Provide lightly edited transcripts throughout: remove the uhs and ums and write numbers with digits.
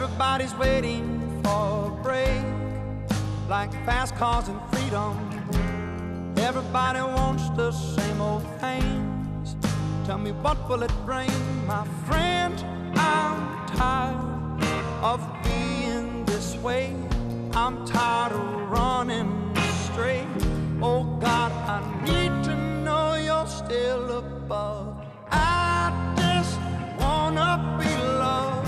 Everybody's waiting for a break, like fast cars and freedom. Everybody wants the same old things. Tell me, what will it bring, my friend? I'm tired of being this way. I'm tired of running straight. Oh God, I need to know you're still above. I just wanna be loved.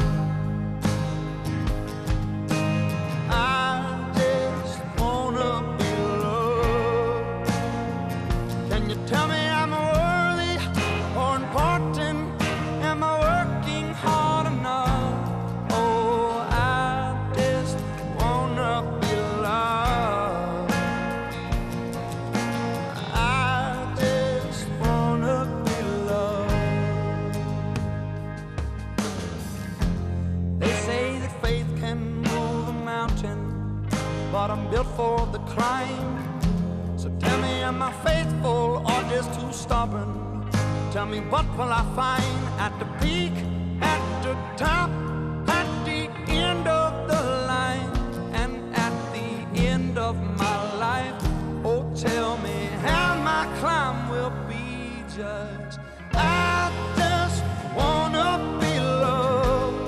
I just wanna be loved. Can you tell me I'm worthy or important? Am I working hard enough? Oh, I just wanna be loved. I just wanna be loved. They say that faith can move a mountain, but I'm built for the climb. So tell me, am I faithful or just too stubborn? Tell me, what will I find at the peak, at the top, at the end of the line, and at the end of my life? Oh, tell me how my climb will be judged. I just wanna be loved.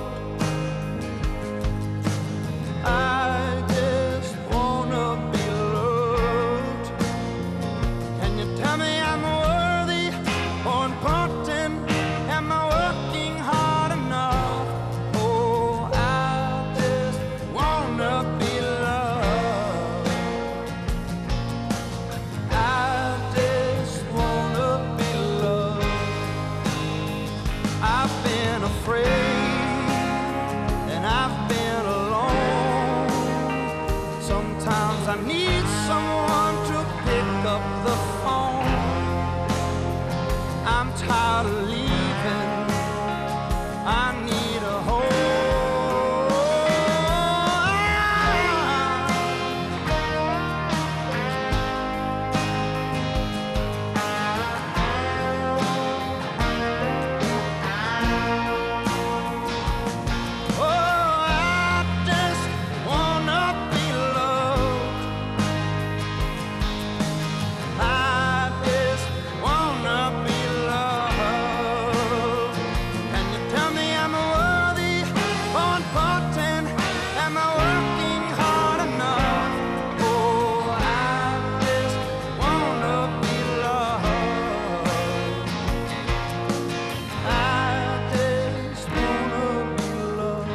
I just wanna be loved. Can you tell me I'm worthy or important? Am I working hard enough? Oh, I just wanna be loved. I just wanna be loved. I've been afraid and I've been alone. Sometimes I need someone to pick up the phone. I'm tired of leaving. I need a home. Oh, I just wanna be loved. I just wanna be loved. Can you tell me I'm worthy or important? Am I working hard enough? Oh, I just wanna be loved. I just wanna be loved.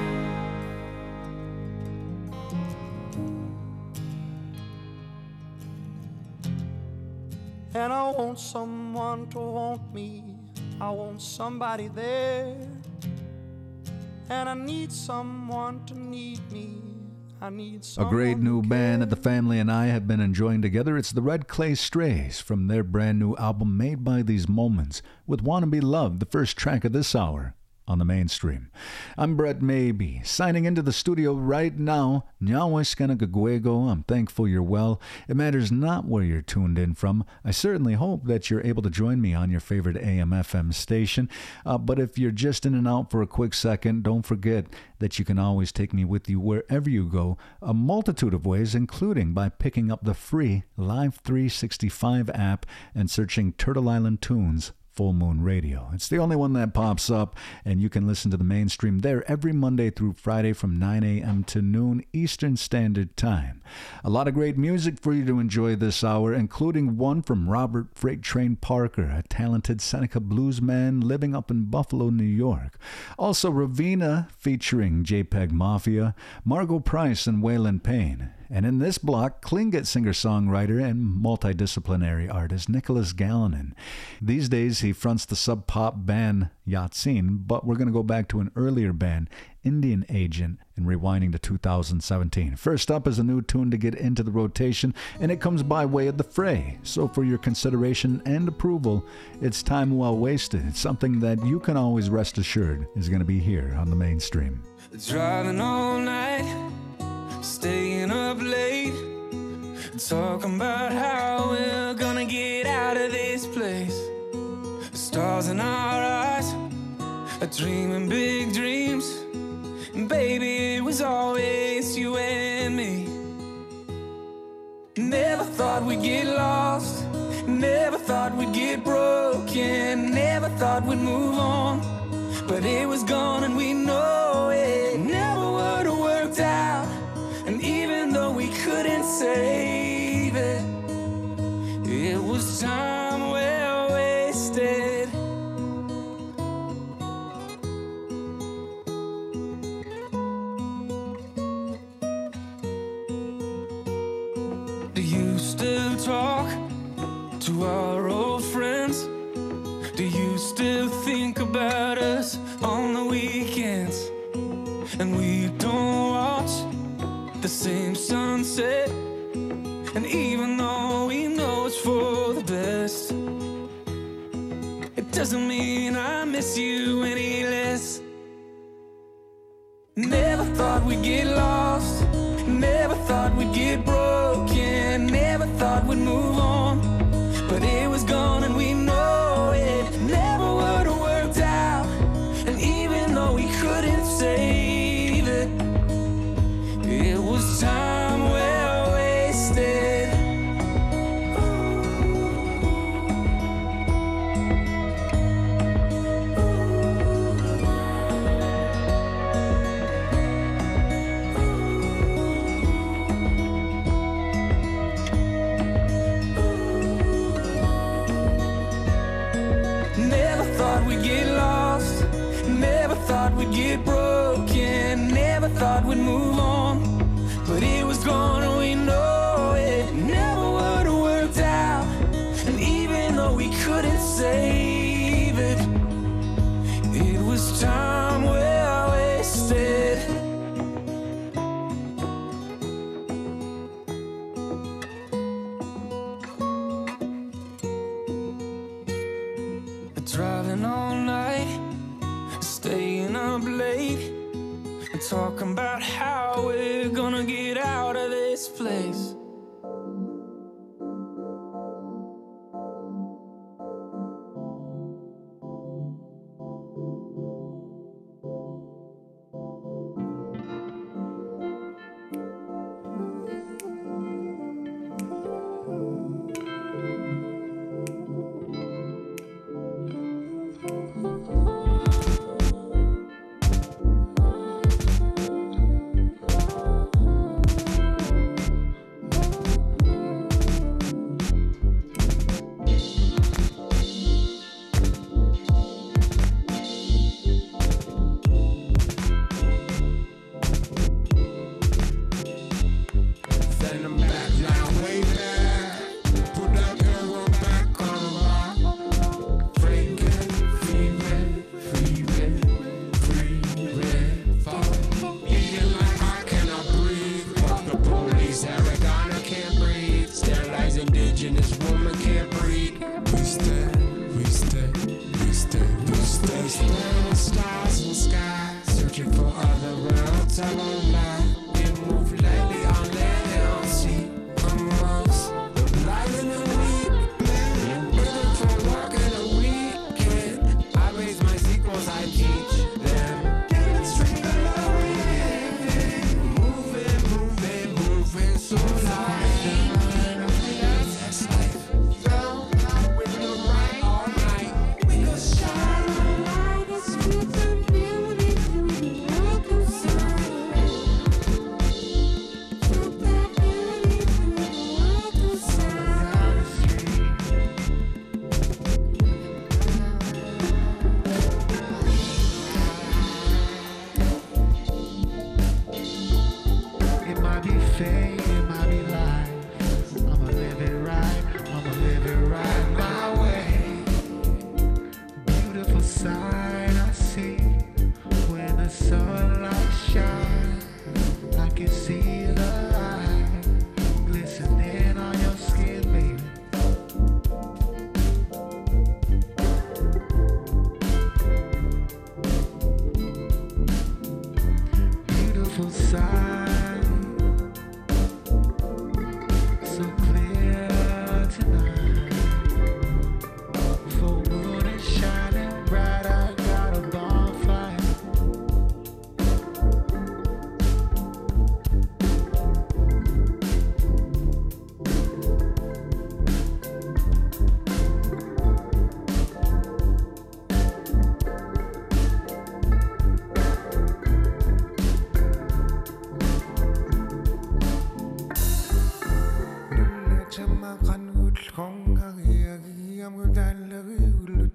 And I want someone to want me. I want somebody there. And I need someone to need me. I need A someone great new to band care. that the family and I have been enjoying together. It's the Red Clay Strays from their brand new album Made by These Moments with Wanna Be Loved, the first track of this hour on the Mainstream. I'm Brett Maybe, signing into the studio right now. Nyaweskanagagwego. I'm thankful you're well. It matters not where you're tuned in from. I certainly hope that you're able to join me on your favorite AM/FM station. But if you're just in and out for a quick second, don't forget that you can always take me with you wherever you go. A multitude of ways, including by picking up the free Live 365 app and searching Turtle Island Tunes Full Moon Radio. It's the only one that pops up, and you can listen to the Mainstream there every Monday through Friday from 9 a.m. to noon Eastern Standard Time. A lot of great music for you to enjoy this hour, including one from Robert Freight Train Parker, a talented Seneca bluesman living up in Buffalo, New York. Also Ravina featuring JPEG Mafia, Margot Price and Waylon Payne. And in this block, Tlingit singer-songwriter and multidisciplinary artist Nicholas Gallinen. These days, he fronts the sub-pop band Yatsin, but we're going to go back to an earlier band, Indian Agent, and rewinding to 2017. First up is a new tune to get into the rotation, and it comes by way of The Fray. So for your consideration and approval, it's time well wasted. It's something that you can always rest assured is going to be here on the Mainstream. Driving all night, staying up late, talking about how we're gonna get out of this place. Stars in our eyes are dreaming big dreams, Baby, it was always you and me. Never thought we'd get lost, never thought we'd get broken, never thought we'd move on, but it was gone and we know it never would have worked out. And even though we couldn't save it, it was time well wasted. Do you still talk to our old friends? Do you still think about us on the weekends? And we don't watch the same sunset, and even though we know it's for the best, it doesn't mean I miss you any less. Never thought we'd get lost, never thought we'd get broken, never thought we'd move on, but it was gone and we know it never would have worked out. And even though we couldn't save it, it was time well wasted. Never thought we'd get lost, never thought we'd get broken, never thought we'd move on, but it was gone and we know it never would have worked out. And even though we couldn't save it, it was time well wasted. Driving all night, staying up late, and talking about how we're gonna get out of this place.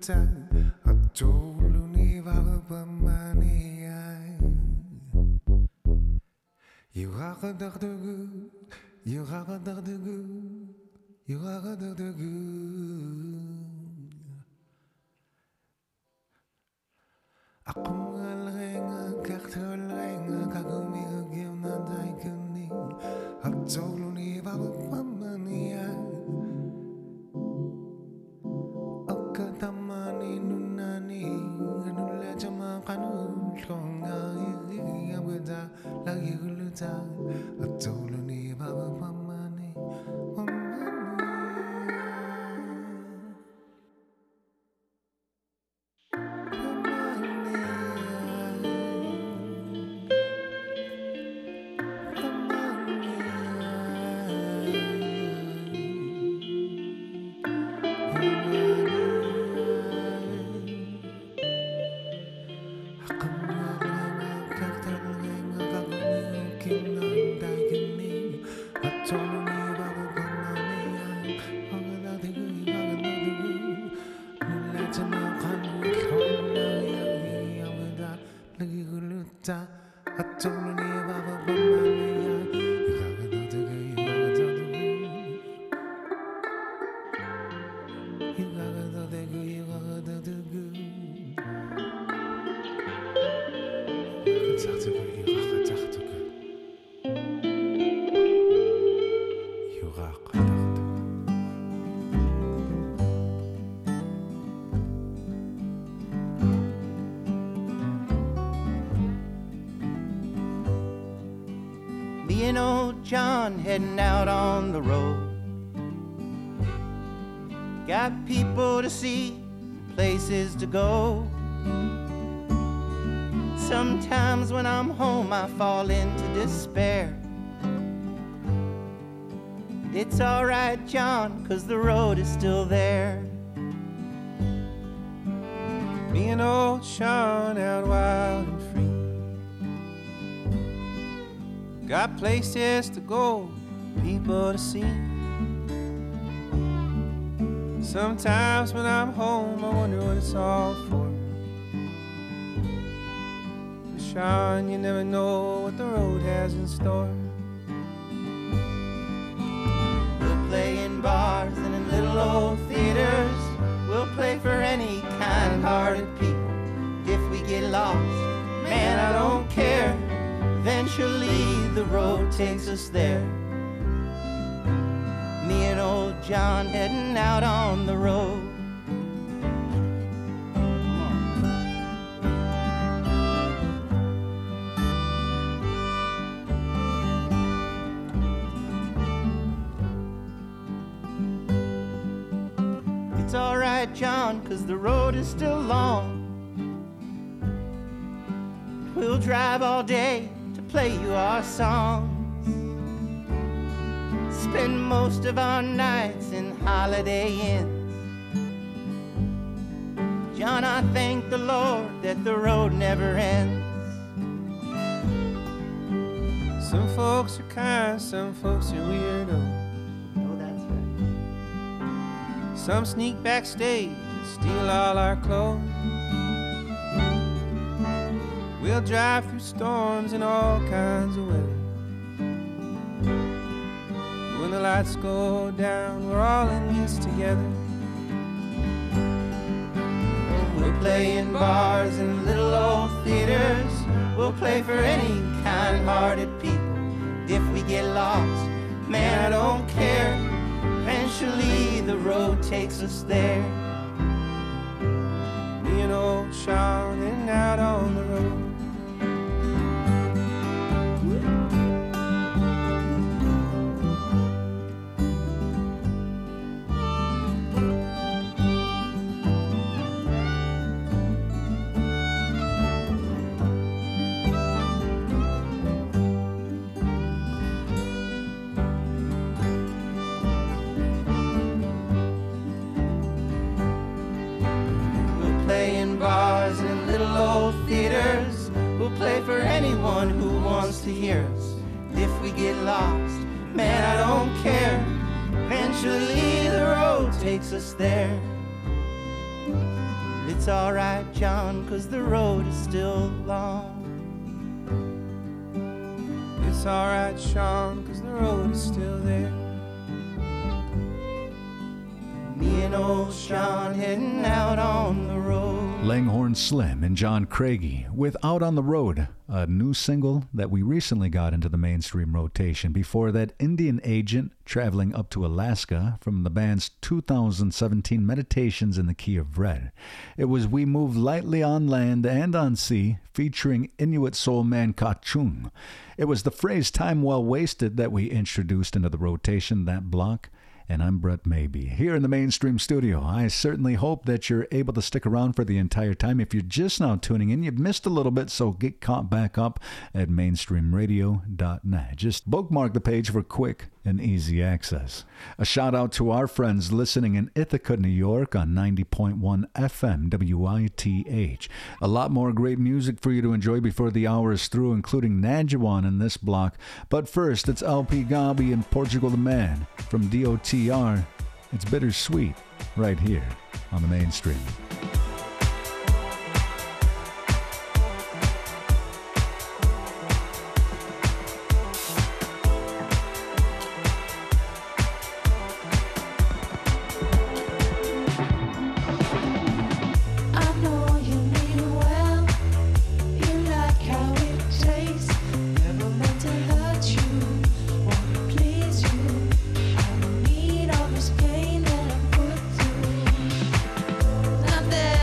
Me and old John heading out on the road. Got people to see, places to go. Sometimes when I'm home I fall into despair. It's alright, John, 'cause the road is still there. Me and old Sean out wild and free. Got places to go, people to see. Sometimes when I'm home I wonder what it's all for. But Sean, you never know what the road has in store. We'll play in bars and in little old theaters. We'll play for any kind-hearted people. If we get lost, man, I don't care. Eventually the road takes us there. Me and old John heading out on the road. It's alright, John, 'cause the road is still long. We'll drive all day to play you our songs. Spend most of our nights in Holiday Inns. John, I thank the Lord that the road never ends. Some folks are kind, some folks are weirdos. Oh, that's right. Some sneak backstage and steal all our clothes. We'll drive through storms in all kinds of weather. When the lights go down, we're all in this together. We'll play in bars and little old theaters. We'll play for any kind-hearted people. If we get lost, man, I don't care. Eventually the road takes us there. Me and old Sean and out on the road. We'll play for anyone who wants to hear us. If we get lost, man, I don't care. Eventually the road takes us there. It's alright, John, 'cause the road is still long. It's alright, Sean, 'cause the road is still there. Me and old Sean heading out on the road. Langhorne Slim and John Craigie with Out on the Road, a new single that we recently got into the mainstream rotation. Before that, Indian Agent traveling up to Alaska from the band's 2017 Meditations in the Key of Red. It was We Move Lightly on Land and on Sea featuring Inuit soul man Kachung. It was the phrase Time Well Wasted that we introduced into the rotation that block. And I'm Brett Maybe, here in the mainstream studio. I certainly hope that you're able to stick around for the entire time. If you're just now tuning in, you've missed a little bit, so get caught back up at mainstreamradio.net. Just bookmark the page for quick and easy access. A shout out to our friends listening in Ithaca, New York on 90.1 FM WITH. A lot more great music for you to enjoy before the hour is through, including Nadjawan in this block. But first, it's LP Gabi and Portugal the Man from DOTR. It's Bittersweet right here on the mainstream. There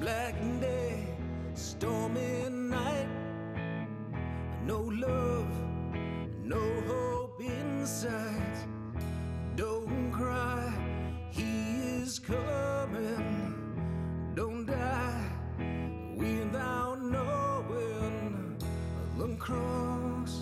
black day, stormy night. No love, no hope in sight. Don't cry, he is coming. Don't die without knowing the cross.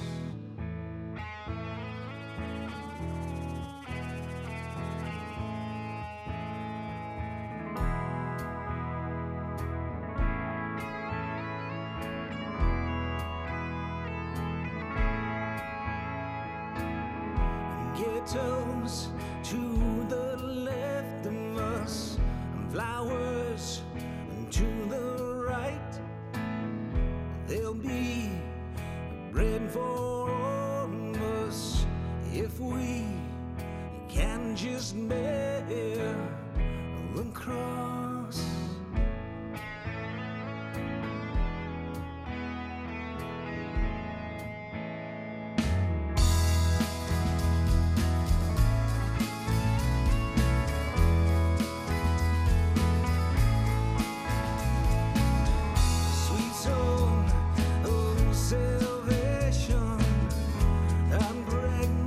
Ghettos to the left of us, and flowers to the right. There'll be bread for all of us if we can just bear the cross.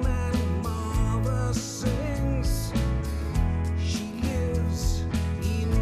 She lives in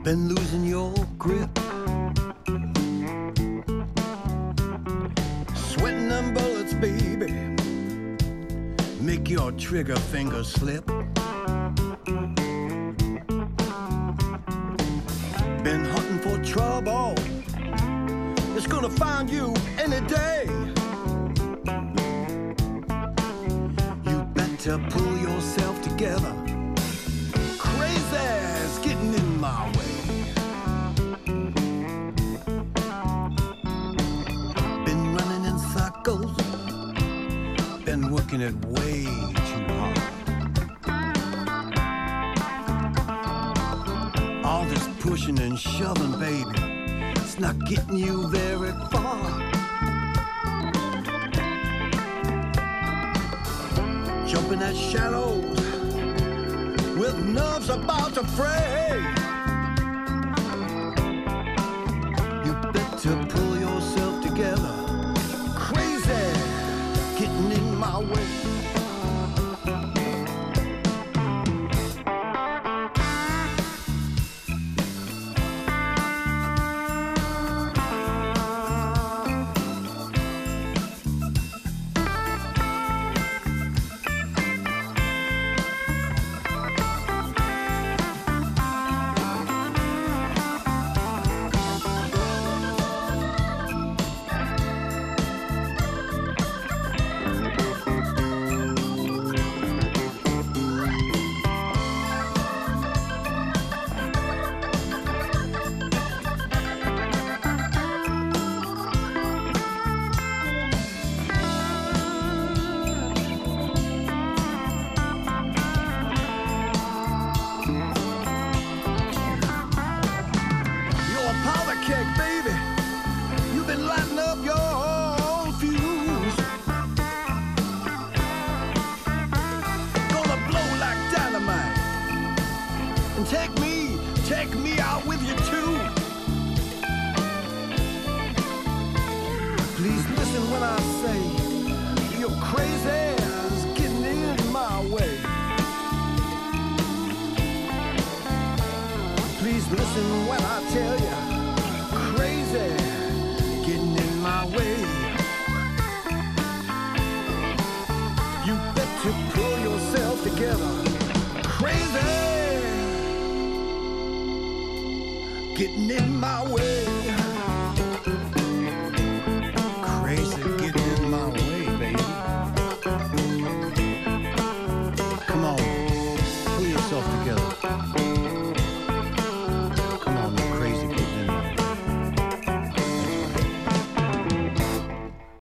been losing your grip. Sweating them bullets, baby, make your trigger finger slip. Been hunting for trouble, it's gonna find you any day. You better pull yourself together. Crazy's getting in my way. Been running in circles, been working it way too hard. All this pushing and shoving, baby, it's not getting you very far. Jumping at shadows with nerves about to fray. You better pull yourself together. Crazy getting in my way. Take me out with you too. Please listen when I say you're crazy is getting in my way. Please listen when I tell you crazy getting in my way. You better pull yourself together. Crazy getting in my way.